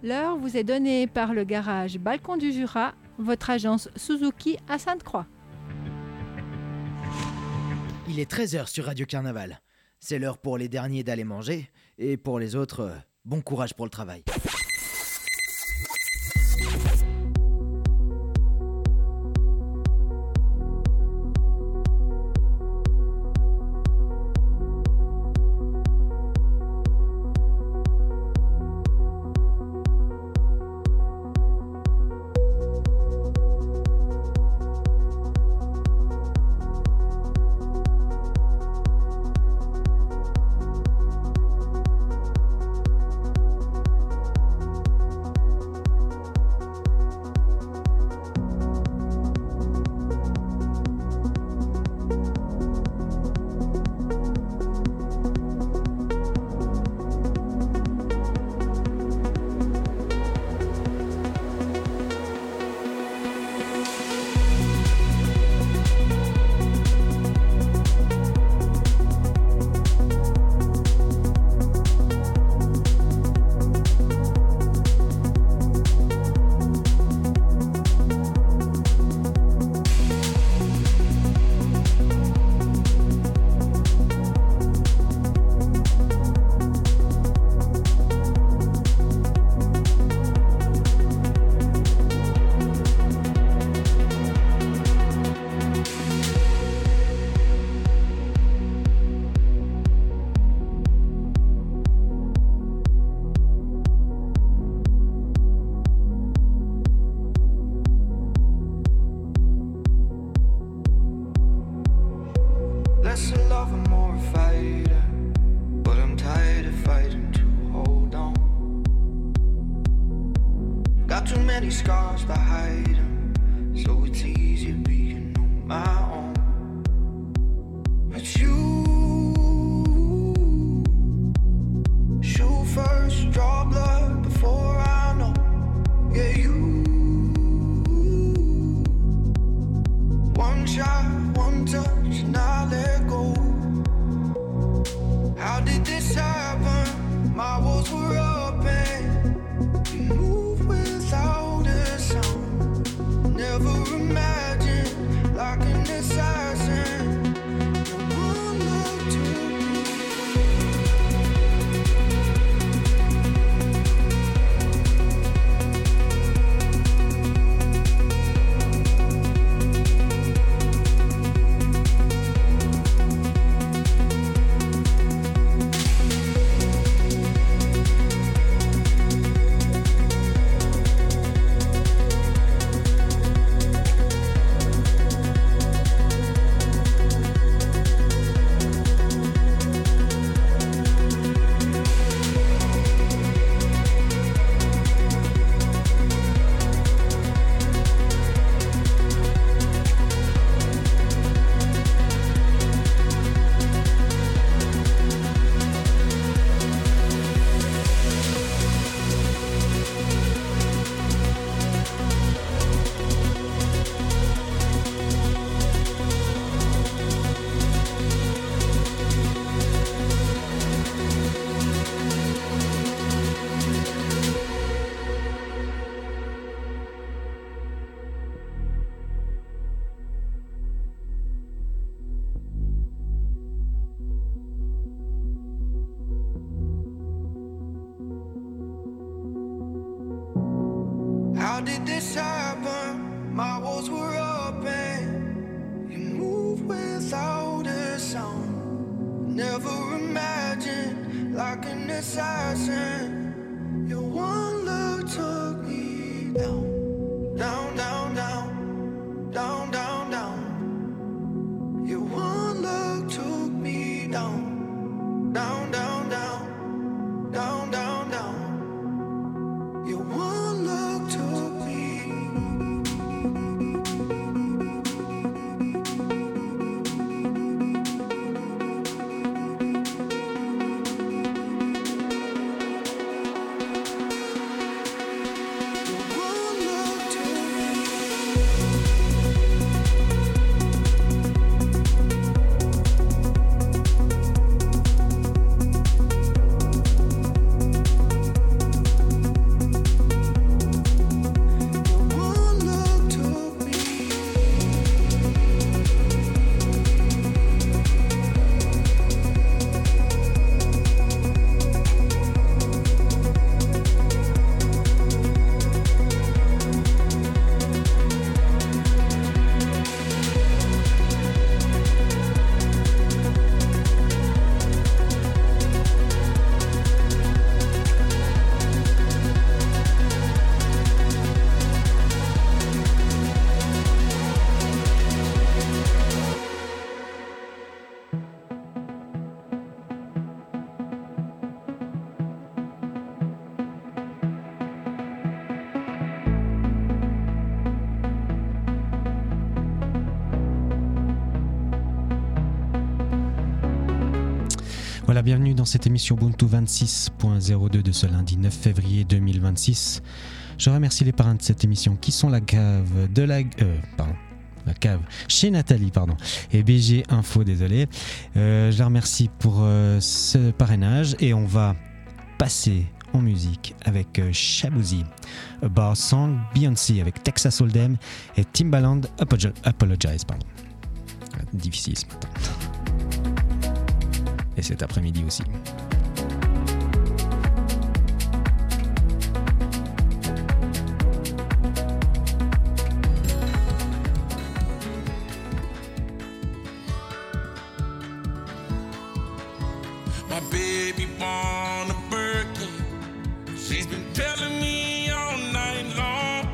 L'heure vous est donnée par le garage Balcon du Jura, votre agence Suzuki à Sainte-Croix. Il est 13h sur Radio Carnaval. C'est l'heure pour les derniers d'aller manger et pour les autres, bon courage pour le travail. Voilà, bienvenue dans cette émission Ubuntu 26.02 de ce lundi 9 février 2026. Je remercie les parrains de cette émission qui sont la cave chez Nathalie, et BG Info, désolé. Je la remercie pour ce parrainage et on va passer en musique avec Shabuzi, A Bar Song, Beyoncé avec Texas Hold'em et Timbaland Apologize. Difficile ce matin. Et cet après-midi aussi. My baby born a Birkin. She's been telling me all night long.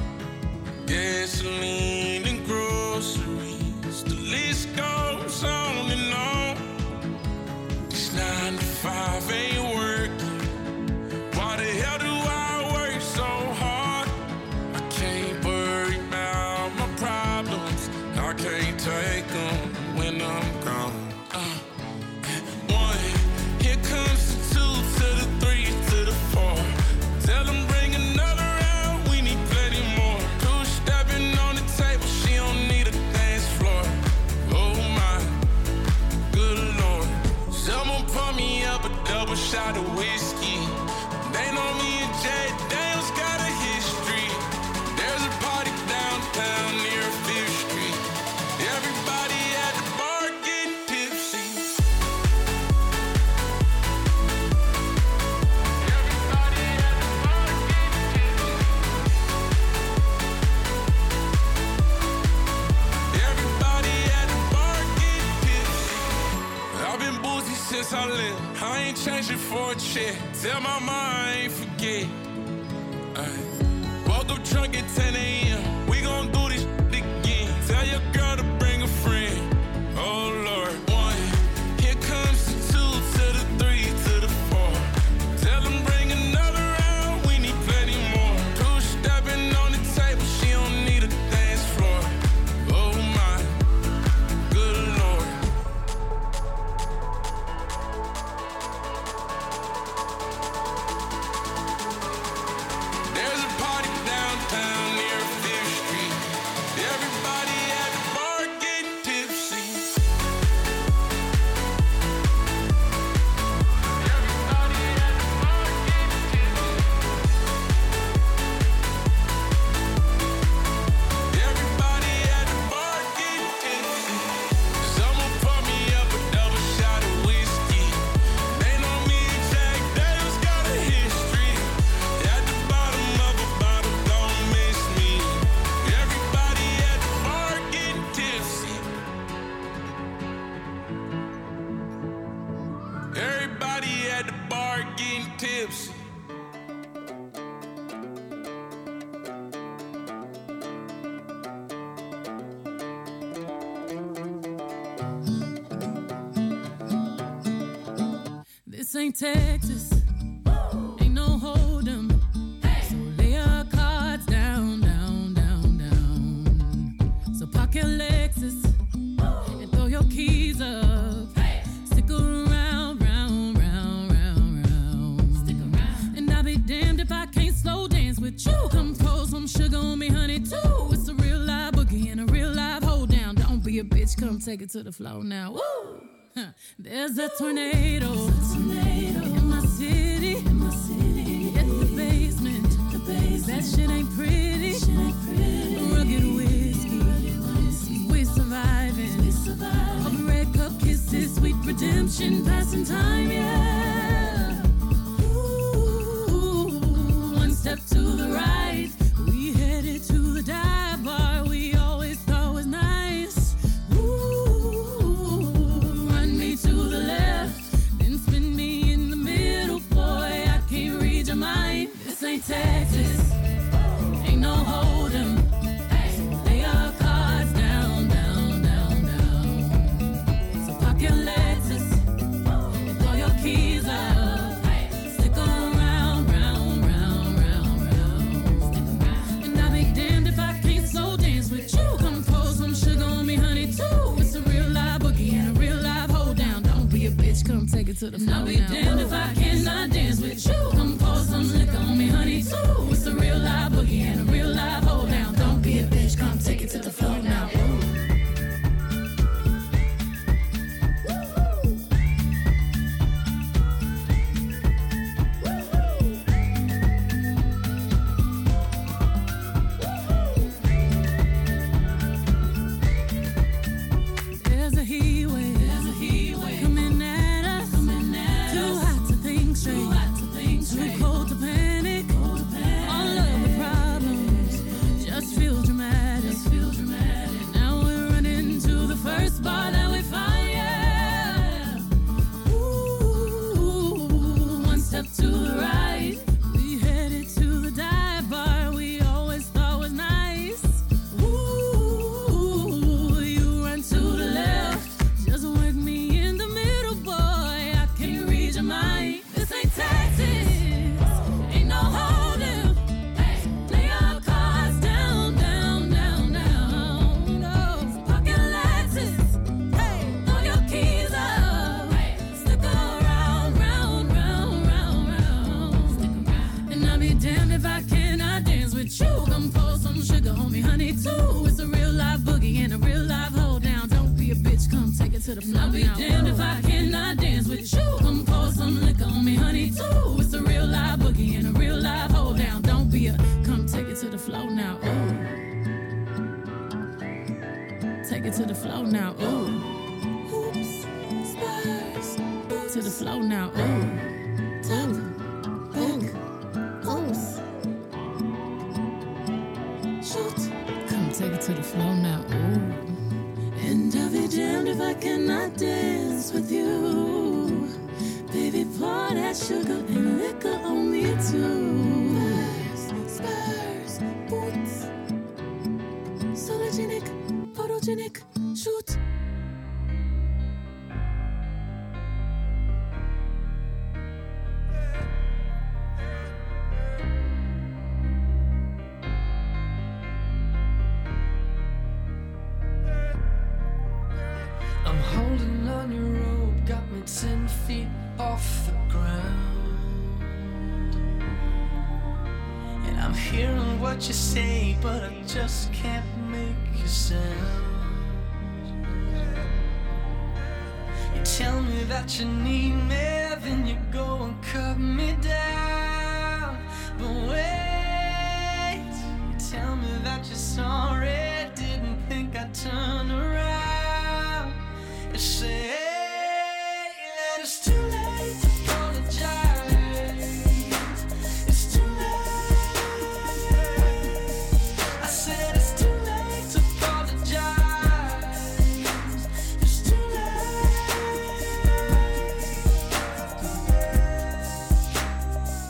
Gasoline and groceries, the list goes on and on. This 9 to 5 ain't working. Why the hell do I work so hard? I can't worry about my problems. I can't take them when I'm gone. Here comes the 2 to the 3 to the 4. Tell them bring another round, we need plenty more. 2 stepping on the table, she don't need a dance floor. Oh my, good Lord. Someone pour me up a double shot of whiskey. They know me and Jay Daniels got a history. There's a party downtown near 5th Street. Everybody at the bar getting tipsy. Since I left, I ain't changing for a check. Tell my mom I ain't forget. Woke up drunk at 10 a.m. We gon' do this again. Tell your girl to bring a friend. Oh Lord. 1, here comes the 2 to the 3 to the 4. Tell them bring another round, we need plenty more. 2 stepping on the table, she don't need a dance floor. Oh my, good Lord. There's a party downtown near 5th Street. Everybody at the bar getting tipsy. Everybody at the bar getting tipsy. Everybody at the bar getting tipsy. Someone pour me up a double shot of whiskey. They know me and Jack Daniels got a history. At the bottom of a bottle, don't miss me. Everybody at the bar getting tipsy. Everybody at the bar getting tipsy. This ain't Texas, ain't no hold'em. So lay your cards down, down, down, down. So park your Lexus and throw your keys up. Stick around, round, round, round, round. Stick around. And I'll be damned if I can't slow dance with you. Come pour some sugar on me, honey, too. It's a real live boogie and a real live hold down. Don't be a bitch, come take it to the floor now. Woo! There's a tornado in my city, at the basement. That shit ain't pretty. Rugged whiskey, we surviving. Of red cup kisses, sweet redemption, passing time, yeah. Ooh, 1 step to the right, we headed to the dive bar we always thought was nice. Run me to the left, then spin me in the middle, boy, I can't read your mind. This ain't Texas, ain't no hold'em. So lay your cards down, down, down, down. So park your Lexus and throw your keys up. Stick around, round, round, round, round. And I'll be damned if I can't slow dance with you. Come pour some sugar on me, honey, too. It's a real live boogie and a real live hold down. Don't be a bitch, come take it to to the flow. I'll be damned if I cannot dance with you. Come pour some liquor on me, honey, too. It's a real live boogie and a real live hold down. Don't be a bitch, come take it to the floor now. I'll be damned if I cannot dance with you. Come pour some liquor on me, honey, too. It's a real live boogie and a real live hold down. Don't be a, come take it to the flow now, ooh. Take it to the flow now, ooh. Hoops, spurs, to the flow now, ooh. Top, back, oops. Shoot, come take it to the flow now, ooh. And I'll be damned if I cannot dance with you. Baby, pour that sugar and liquor on me too. Spurs, boots, sologenic, photogenic, shoot. I'm holding on your rope, got me 10 feet off the ground. And I'm hearing what you say, but I just can't make a sound. You tell me that you need me, then you go and cut me down. But wait, you tell me that you're sorry, didn't think I'd turn around. You say that it's too late to apologize. It's too late. I said it's too late to apologize. It's too late.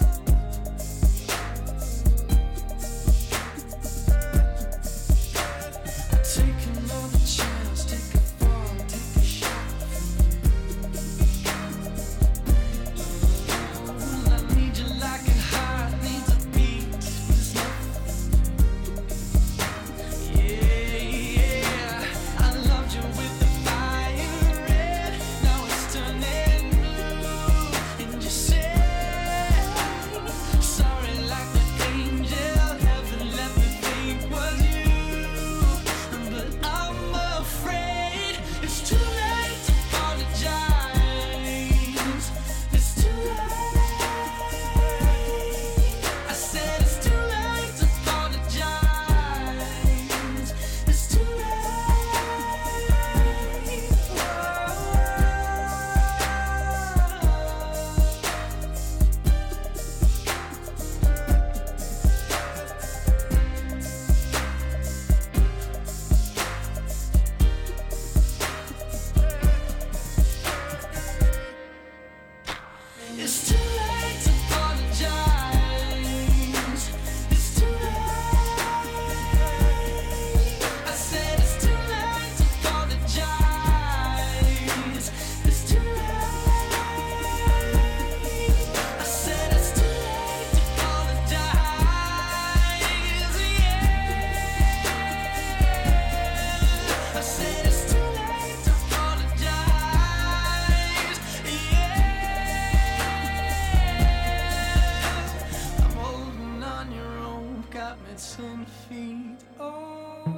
10 feet. Oh.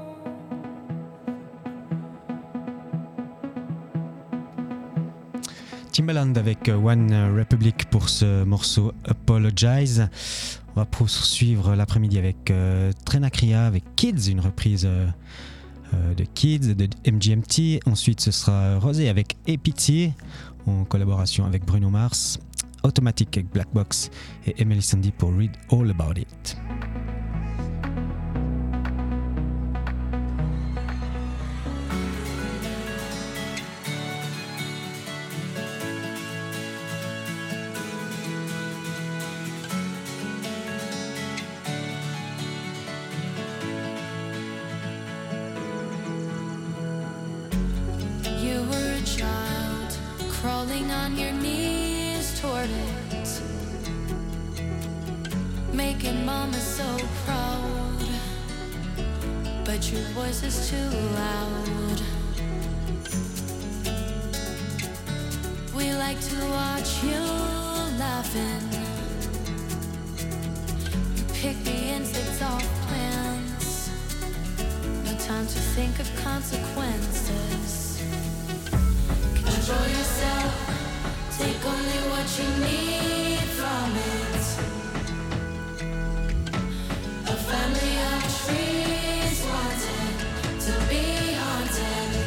Timbaland avec One Republic pour ce morceau Apologize. On va poursuivre l'après-midi avec Trena Kriya avec Kids, une reprise de Kids de MGMT. Ensuite, ce sera Rosé avec Epity en collaboration avec Bruno Mars. Automatic avec Black Box et Emily Sandy pour Read All About It. Crawling on your knees toward it, making mama so proud, but your voice is too loud. We like to watch you laughing. You pick the insects off plants, no time to think of consequences. Control yourself, take only what you need from it. A family of trees wanted to be haunted.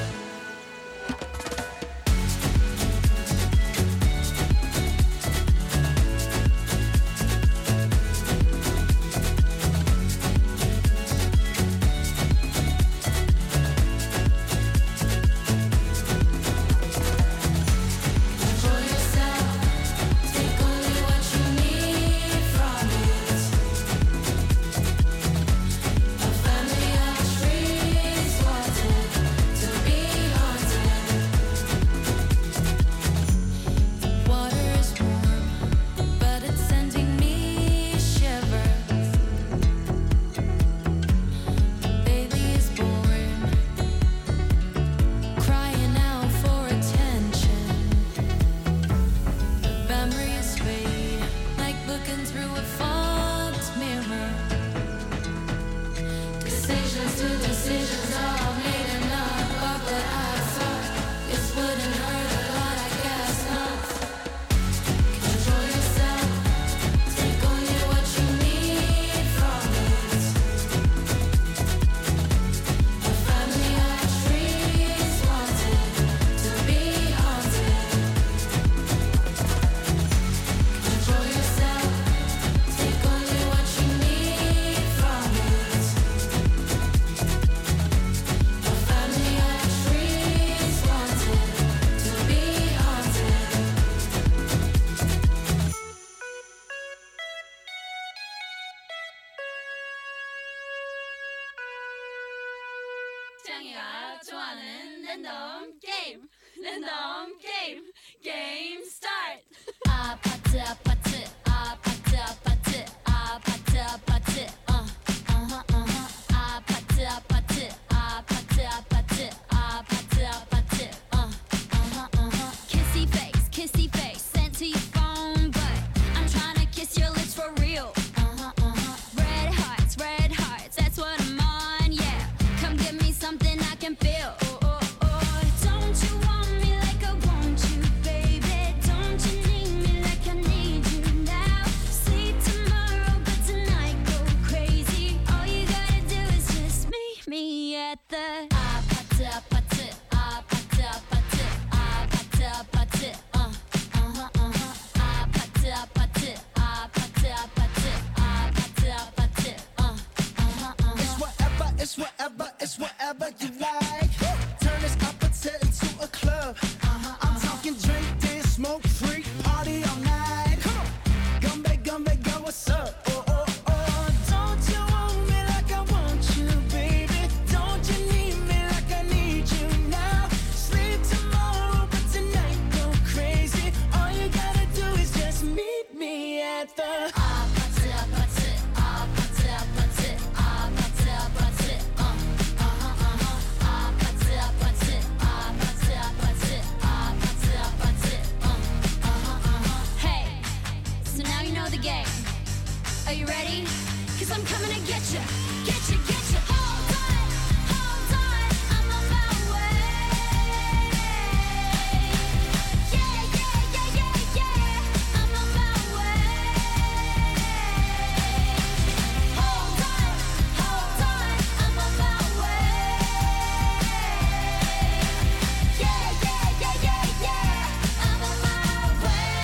창이가 좋아하는 랜덤 게임, 랜덤 게임, 게임 스타트. 아파트 아파트 아파트 아파트 아파트 아파트 아파트 아파트 아파트 아파트 아파트 아파트 kissy face sent to your phone, but I'm trying to kiss your lips for real. Red hearts, that's what I'm on, yeah. Come give me something I can feel. Don't you want me like I want you, baby? Don't you need me like I need you now? Sleep tomorrow, but tonight go crazy. All you gotta do is just meet me at the 아파트 아파트 아파트 아파트 아파트 아파트 아파트 아파트 아파트 아파트 아파트 아파트 It's whatever, it's whatever you like. Turn this opposite into a club. I'm talking drink, dance, smoke, freak, party all night. Come back, go, what's up? Don't you want me like I want you, baby? Don't you need me like I need you now? Sleep tomorrow, but tonight go crazy. All you gotta do is just meet me at the 아파트 아파트 아파트 아파트 아파트 아파트 아파트 아파트 아파트 아파트 아파트 Hey, so now you know the game. Are you ready? 'cause I'm coming to get you, get you, get you. Hold on, I'm on my way. Yeah, yeah, yeah, yeah, yeah, I'm on my way. Hold on, I'm on my way. Yeah, yeah, yeah, yeah, yeah, I'm on my way.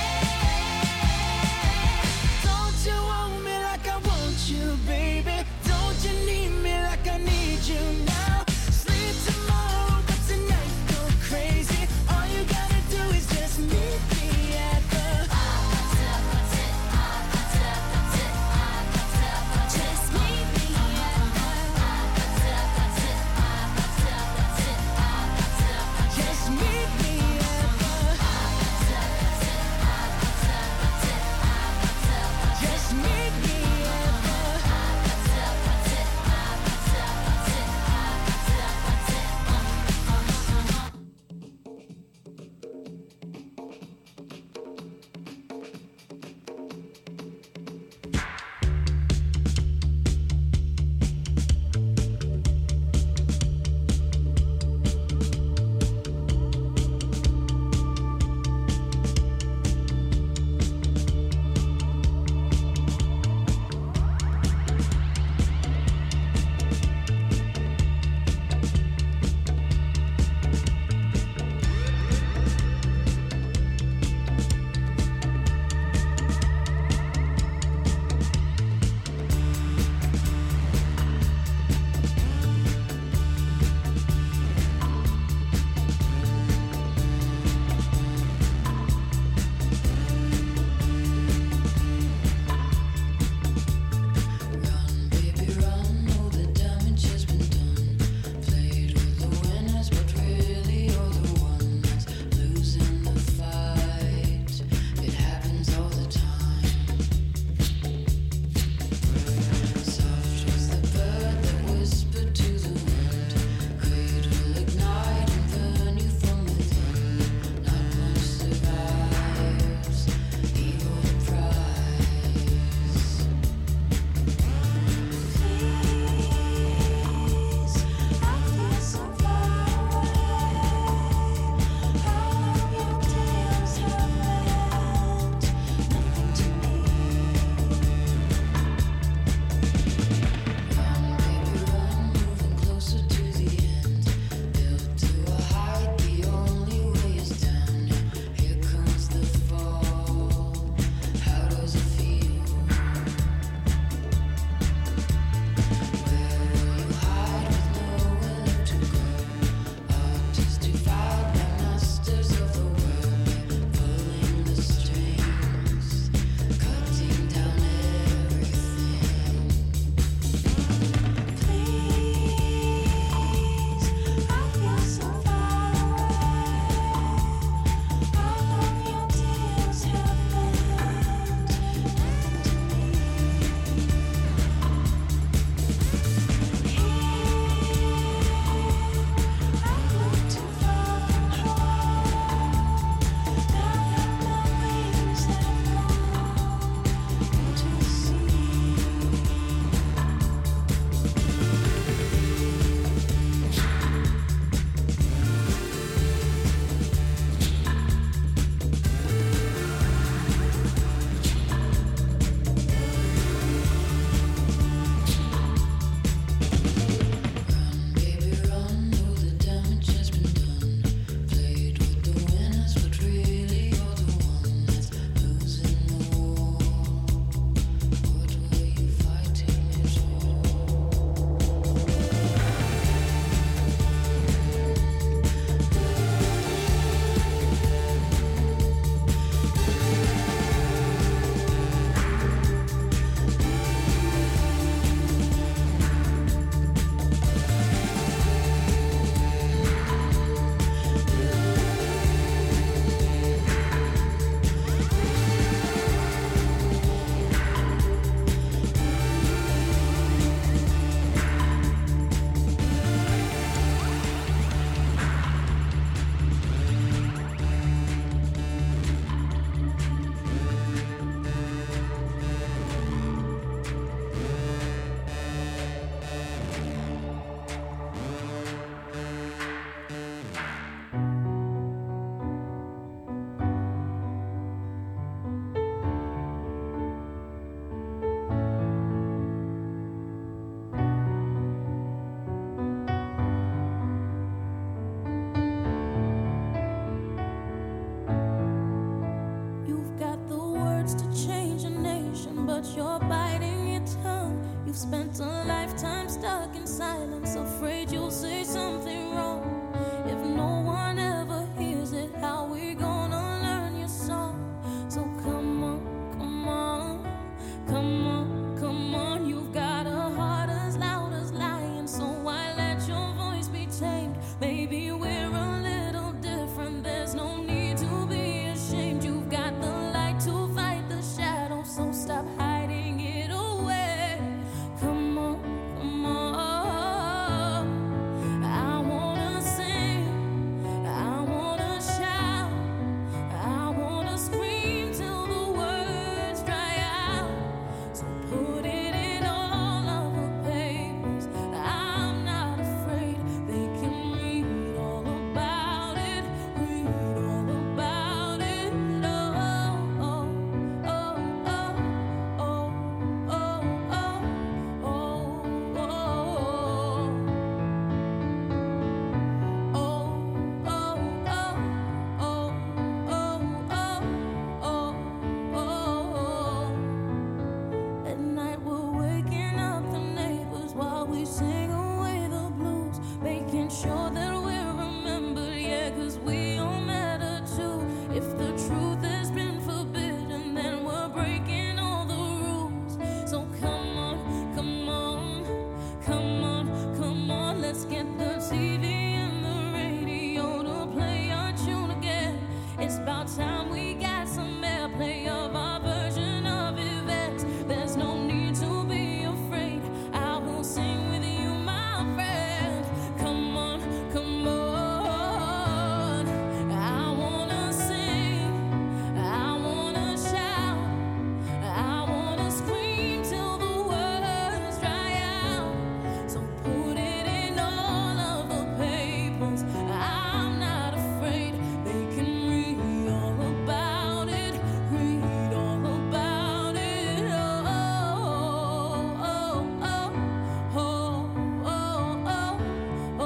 Don't you want me like I want you, baby? Don't you need me like I need you now? Sleep tomorrow, but tonight go crazy. All you gotta do is just meet me at the Just meet me just meet me at the just meet me at the You've spent a lifetime stuck in silence, afraid you'll say something wrong. If no one ever hears it, how we gonna learn your song? So come on, come on, come on, come on. You've got a heart as loud as lion, so why let your voice be tamed? Maybe we're a little different, there's no need to be ashamed. You've got the light to fight the shadow, so stop hiding it away. Come on, come on. I wanna sing, I wanna shout, I wanna scream till the words dry out. So put it in all of the papers, I'm not afraid. They can read all about it, read all about it. Oh, oh, oh, oh, oh, oh, oh, oh, oh, oh, oh, oh, At night we're waking up the neighbors while we sing away the blues, making sure that we're remembered, yeah, 'cause we all matter too. If the truth has been forbidden, then we're breaking all the rules. So come on, come on, come on, come on, let's get the TV and the radio to play our tune again. It's about time we got some airplay of our version of events. There's no need to be afraid, I will sing with you, my friend. Come on, come on. I wanna sing, I wanna shout, I wanna scream till the words dry out. So put it in all of the papers, I'm not afraid. They can read all about it, read all about it. Oh, oh, oh, oh, oh, oh, oh, oh, oh, oh,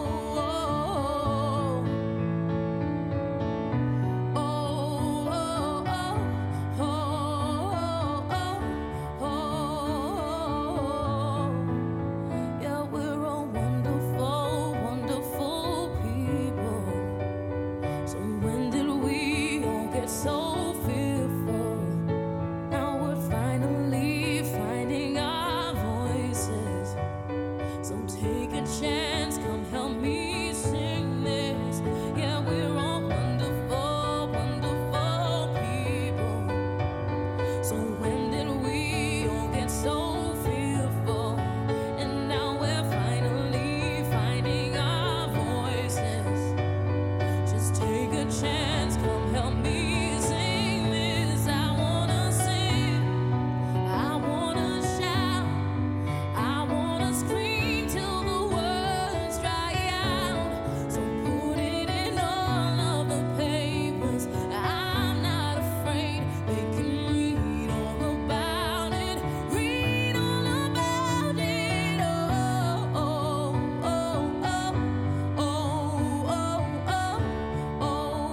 yeah, we're all wonderful, wonderful people. So when did we all get so fearful? Now we're finally finding our voices. So take a chance, come help me sing this. Yeah, we're all wonderful, wonderful people. So when did we all get so fearful? And now we're finally finding our voices. Just take a chance, come help me sing this. I wanna sing, I wanna shout, I wanna scream till the words dry out. So put it in all of the papers, I'm not afraid. They can read all about it, read all about it. Oh, oh, oh, oh, oh, oh, oh, oh, oh, oh,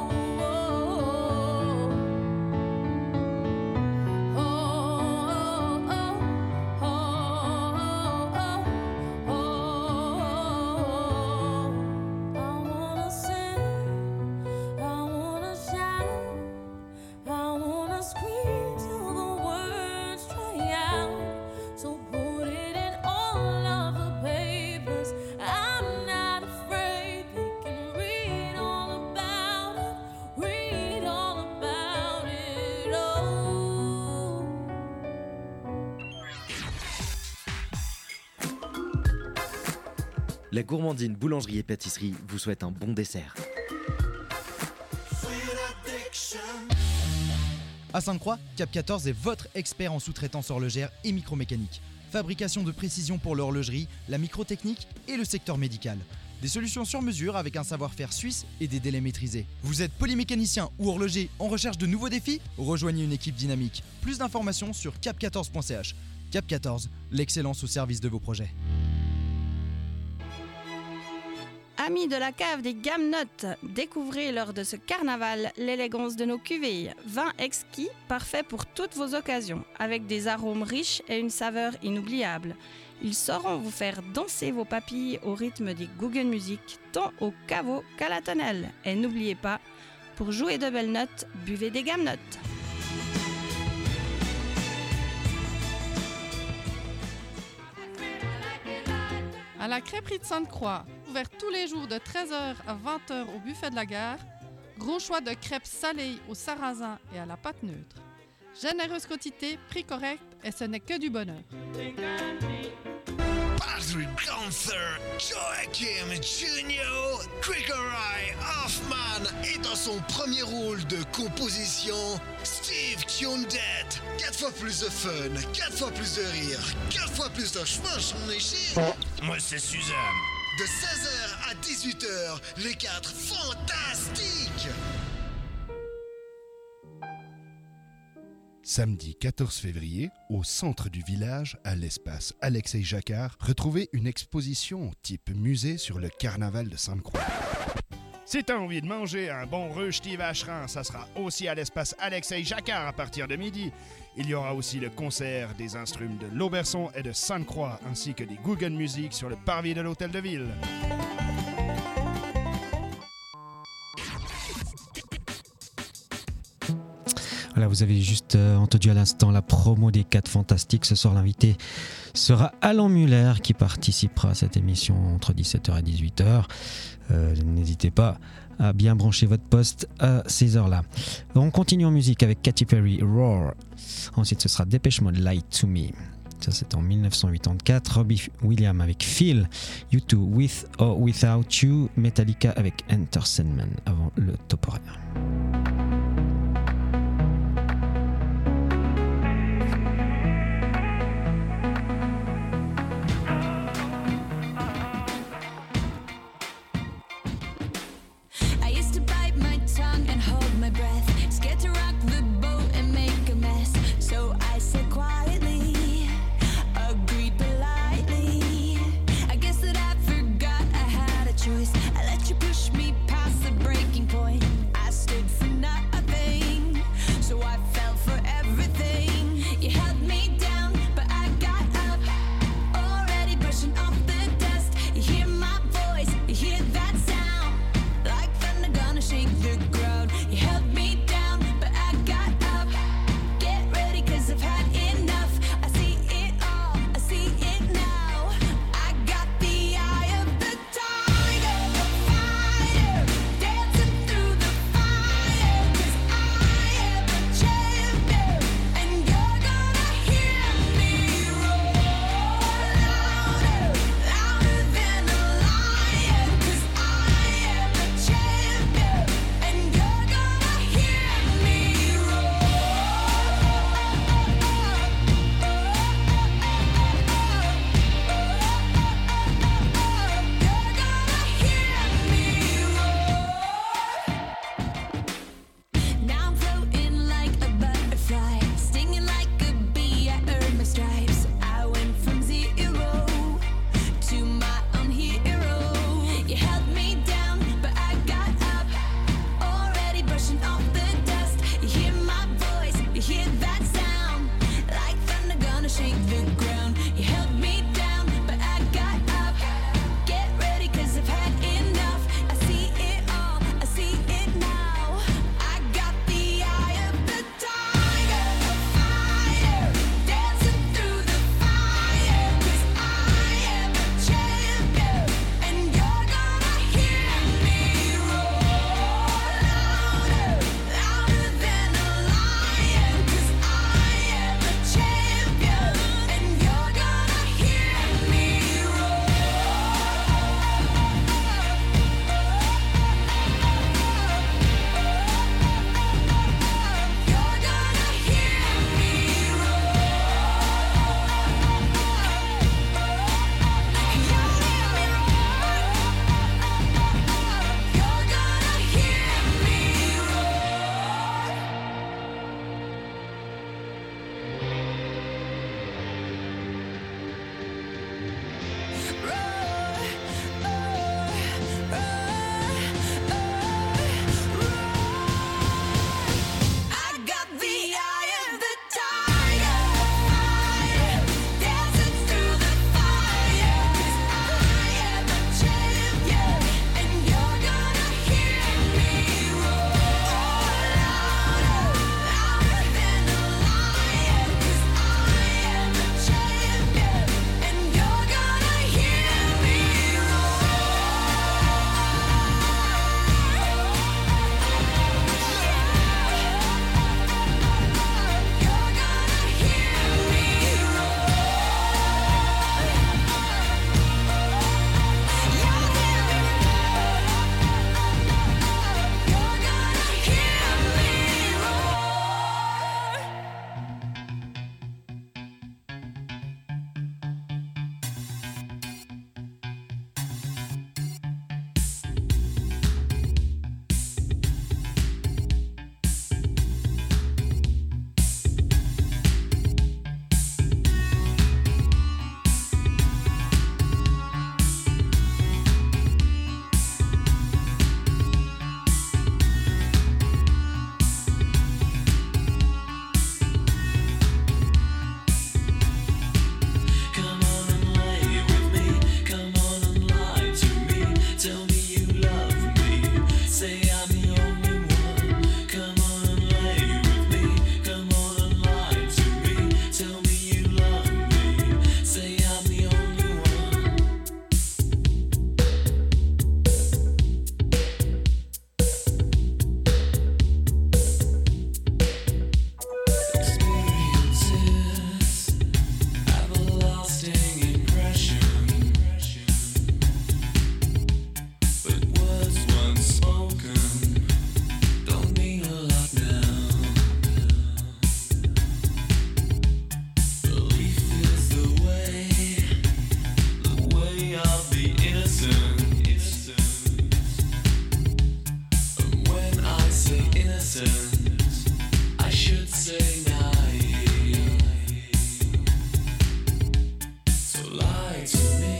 I wanna sing, I wanna shout, I wanna scream till the words dry out. So put it in all of the papers, I'm not afraid. They can read all about it, read all about it. Oh. La gourmandine boulangerie et pâtisserie vous souhaite un bon dessert. À Sainte-Croix, Cap 14 est votre expert en sous-traitance horlogère et micromécanique. Fabrication de précision pour l'horlogerie, la microtechnique et le secteur médical. Des solutions sur mesure avec un savoir-faire suisse et des délais maîtrisés. Vous êtes polymécanicien ou horloger en recherche de nouveaux défis? Rejoignez une équipe dynamique. Plus d'informations sur cap14.ch. Cap 14, l'excellence au service de vos projets. Amis de la cave des Gamnottes, découvrez lors de ce carnaval l'élégance de nos cuvées. Vin exquis, parfait pour toutes vos occasions, avec des arômes riches et une saveur inoubliable. Ils sauront vous faire danser vos papilles au rythme des Google Music, tant au caveau qu'à la tonnelle. Et n'oubliez pas, pour jouer de belles notes, buvez des Gamnottes. À la crêperie de Sainte-Croix, ouvert tous les jours de 13h à 20h au buffet de la gare. Gros choix de crêpes salées au sarrasin et à la pâte neutre. Généreuse quantité, prix correct et ce n'est que du bonheur. Patrick Gunther, Joachim Junior, Gregory Hoffman et dans son premier rôle de composition, Steve Tundet. 4 fois plus de fun, 4 fois plus de rire, 4 fois plus de cheveux. Moi c'est Suzanne. De 16h à 18h, les 4 fantastiques. Samedi 14 février, au centre du village, à l'espace Alexei Jacquard, retrouvez une exposition type musée sur le carnaval de Sainte-Croix. Si t'as envie de manger un bon rösti vacherin, ça sera aussi à l'espace Alexei Jacquard à partir de midi. Il y aura aussi le concert des instruments de l'Auberson et de Sainte-Croix, ainsi que des Google Music sur le parvis de l'hôtel de ville. Voilà, vous avez juste entendu à l'instant la promo des 4 Fantastiques. Ce soir, l'invité sera Alain Muller qui participera à cette émission entre 17h et 18h. N'hésitez pas à bien brancher votre poste à ces heures-là. On continue en musique avec Katy Perry, Roar. Ensuite, ce sera Depeche Mode, Lie to Me. Ça, c'est en 1984. Robbie Williams avec Feel, U2 With or Without You, Metallica avec Enter Sandman avant le top horaire. I let you push me past the breaking point. I stood lie to me.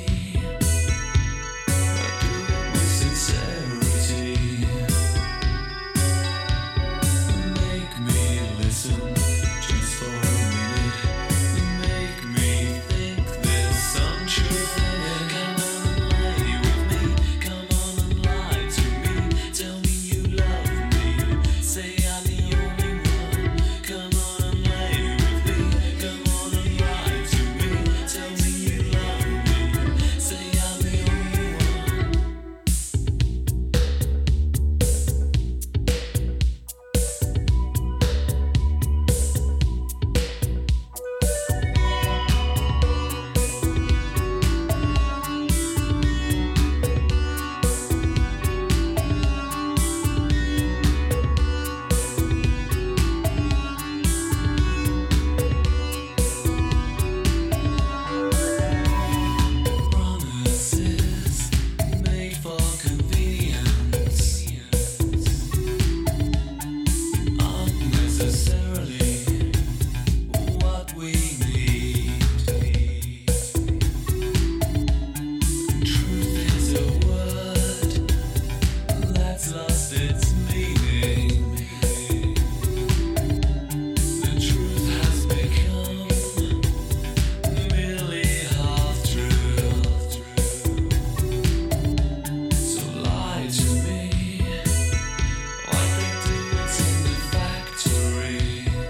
I do it with sincerity. Make me listen just for a minute. Make me think there's some truth in it. Come on and lay with me. Come on and lie to me. Tell me you love me. Say I'm the only one. Come on and lay with me. Come on and lie to me. Tell me you love me. Say I'm the only one. Promises made for convenience, unnecessarily what we need. Truth is a word that's lost its meaning. The truth has become merely half true. So lie to me like they do it in the factory.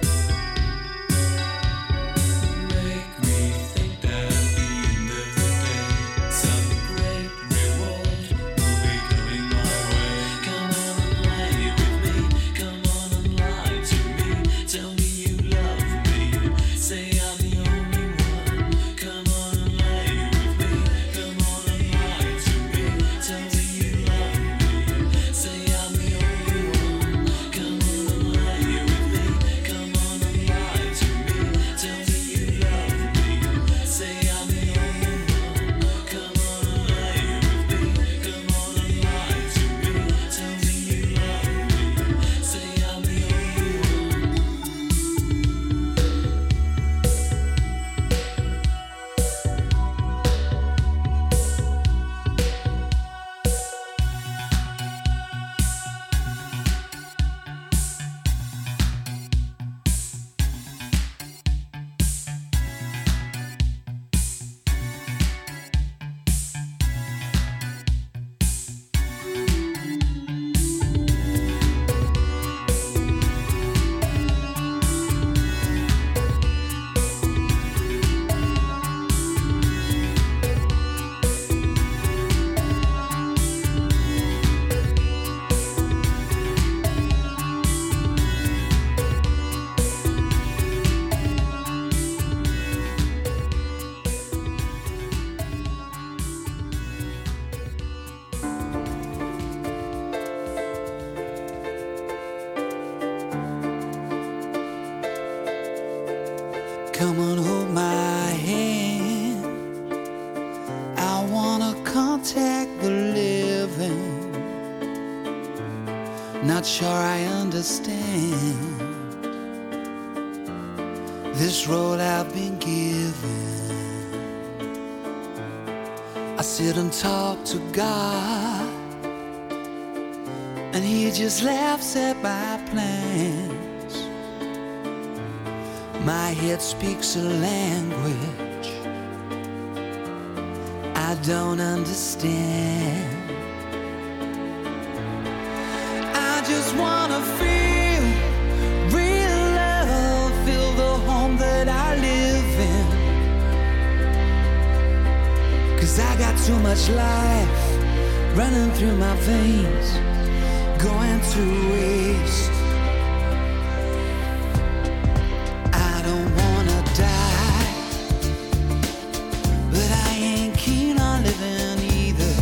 Make me think that at the end of the day, some great reward will be coming my way. Come on and lay with me. Come on and lie to me. Tell me you love me. Say I'm the only one. Come on and lay with me. Come on and lie to me. Tell me you love me. Say I'm the only one. Come on and lay with me. Come on and lie to me. Tell me you love me. Say I'm the only one. Come on and lay with me. Come on and lie to me. Tell me you love me. Say I'm the only one. Come on, hold my hand. I wanna contact the living. Not sure I understand this road I've been given. I sit and talk to God, and He just laughs at my plans. My head speaks a language I don't understand. I just wanna feel real love, feel the home that I live in. 'Cause I got too much life running through my veins, going to waste. I don't wanna die, but I ain't keen on living either.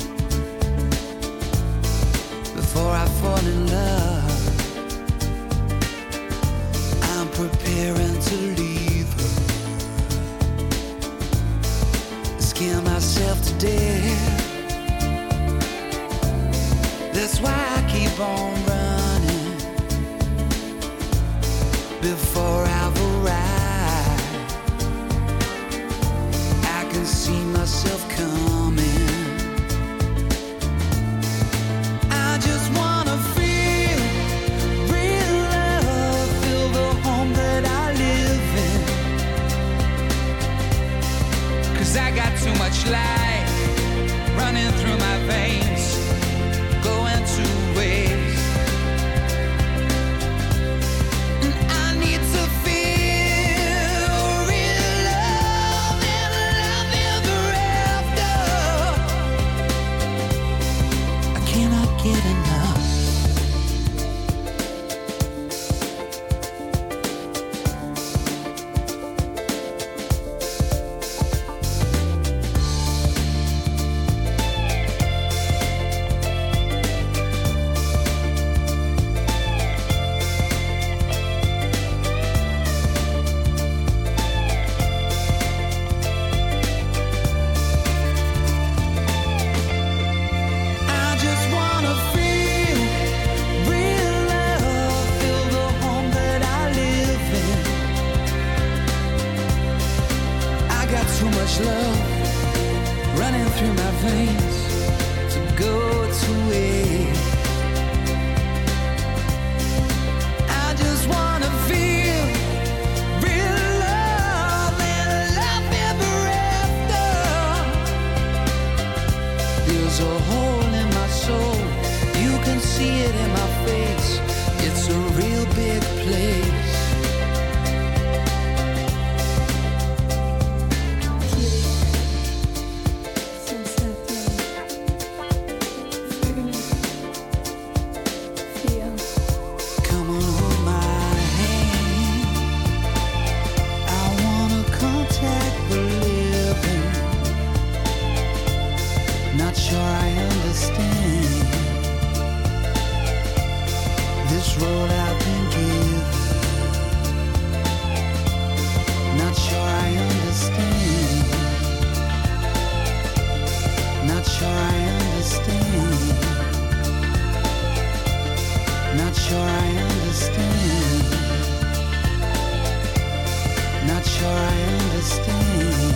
Before I fall in love, I'm preparing to leave her. Scare myself to death. That's why I keep on running before I've arrived. I can see my myself coming. I just wanna feel real love, feel the home that I live in. 'Cause I got too much life running through my veins, going to waste. And I need to feel real love and love ever after. I cannot get enough. I just wanna feel real love, feel the home that I live in. I got too much love running through my veins to go to waste. I just wanna feel real love and love ever after. There's a hole in my soul, you can see it in my face. It's a real big place. Come on, hold my hand. I wanna contact the living. Not sure I understand this road I've been given. Not sure I understand. Not sure I understand. Not sure I understand. Not sure I understand.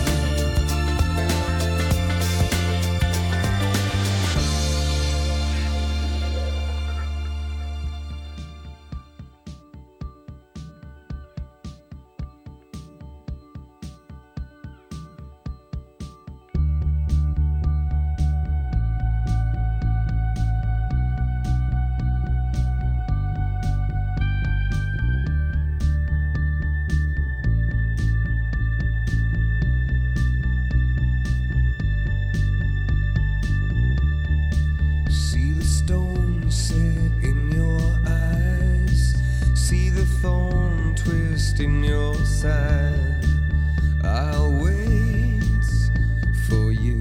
See the stone set in your eyes. See the thorn twist in your side. I'll wait for you.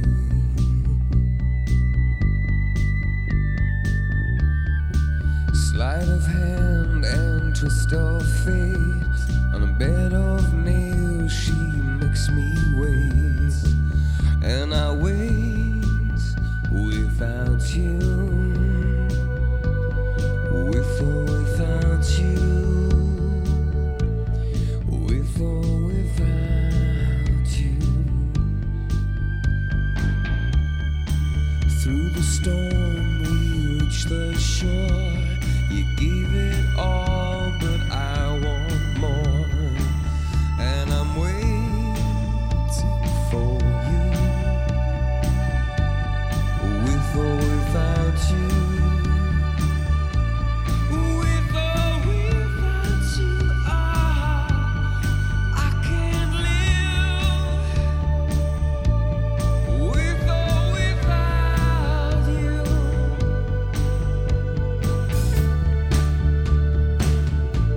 Sleight of hand and twist of fate. On a bed of nails, she makes me wait. And I wait without you. With or without you. With or without you. Through the storm we reach the shore. You gave it all, but I want more. And I'm waiting for you. With or without you. With or without you. I can't live. With or without you.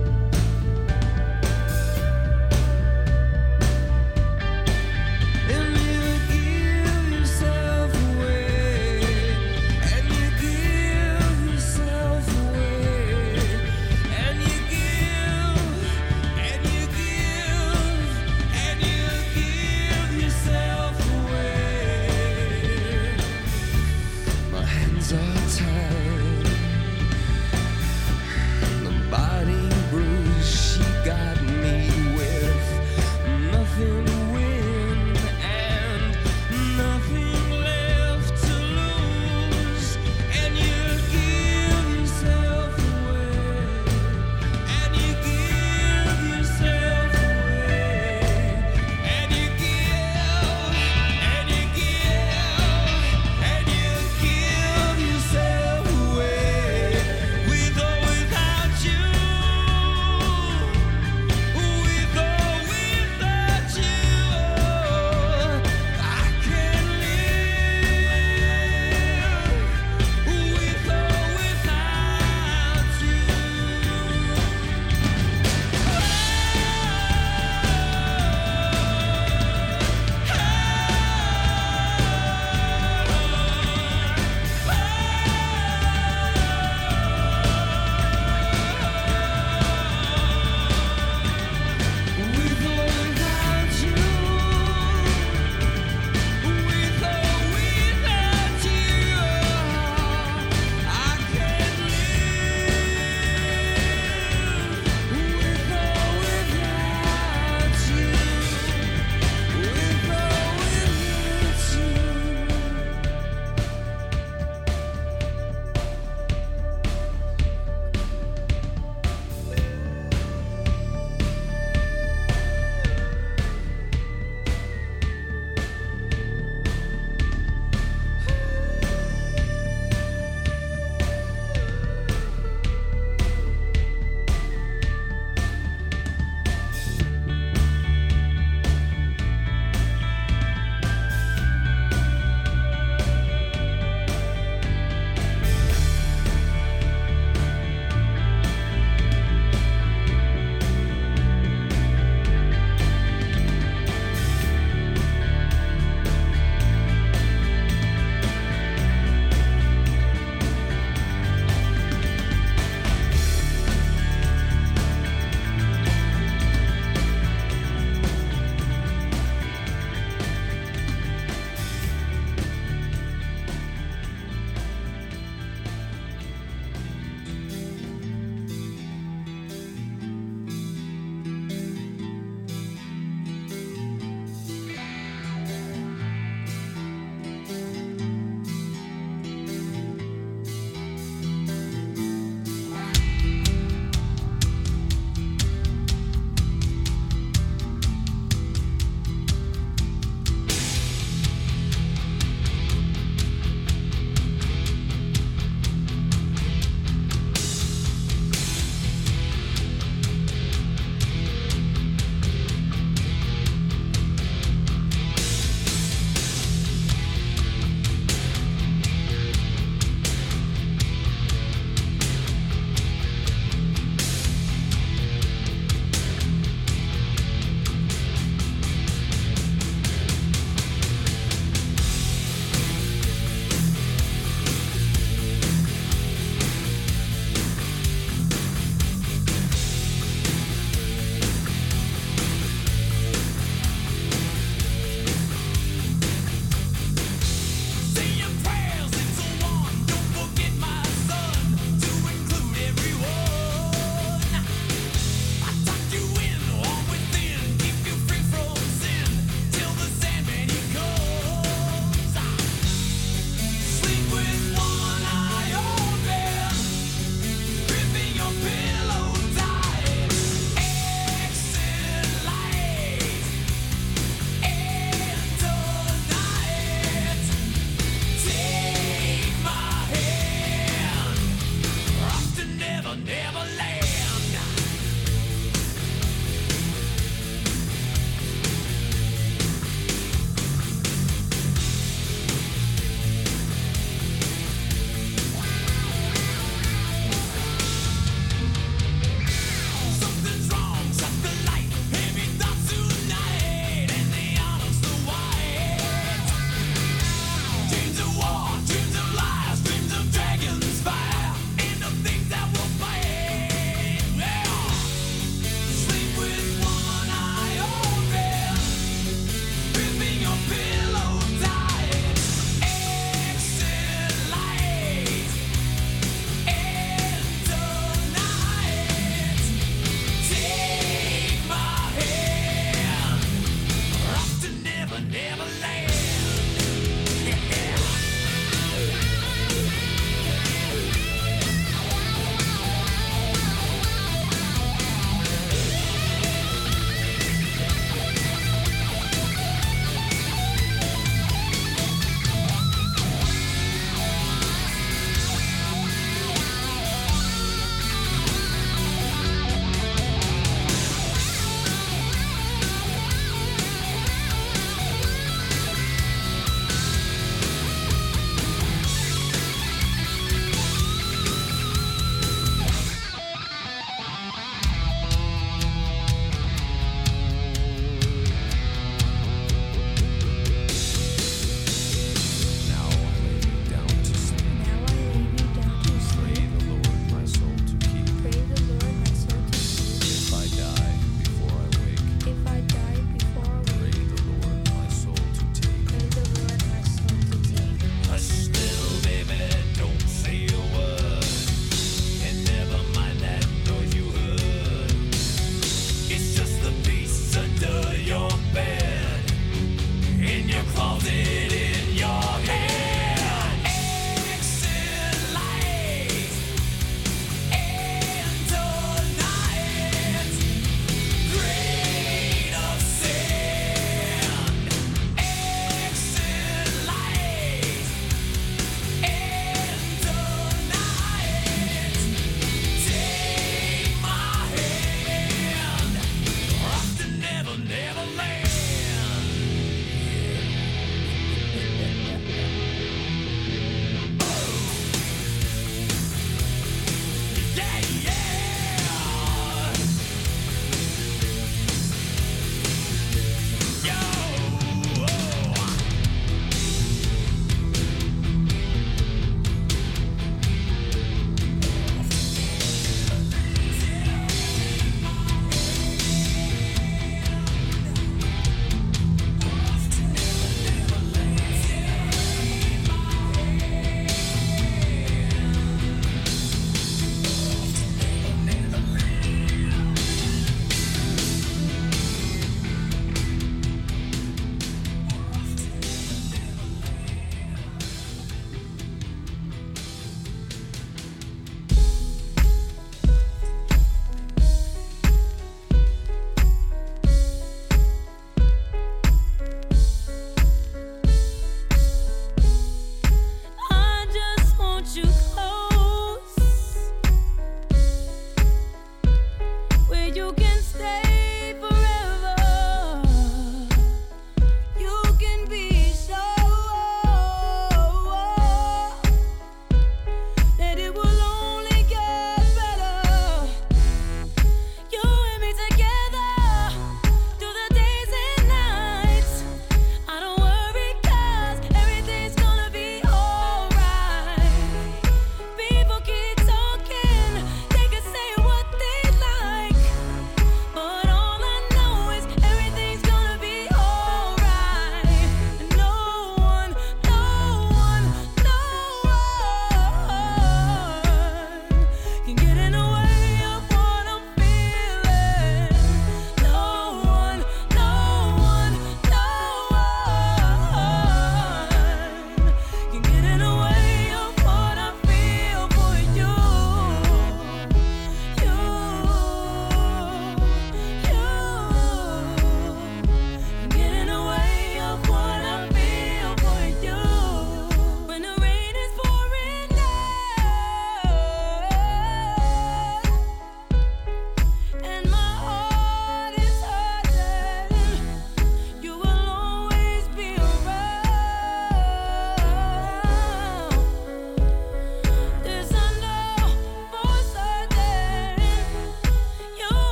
des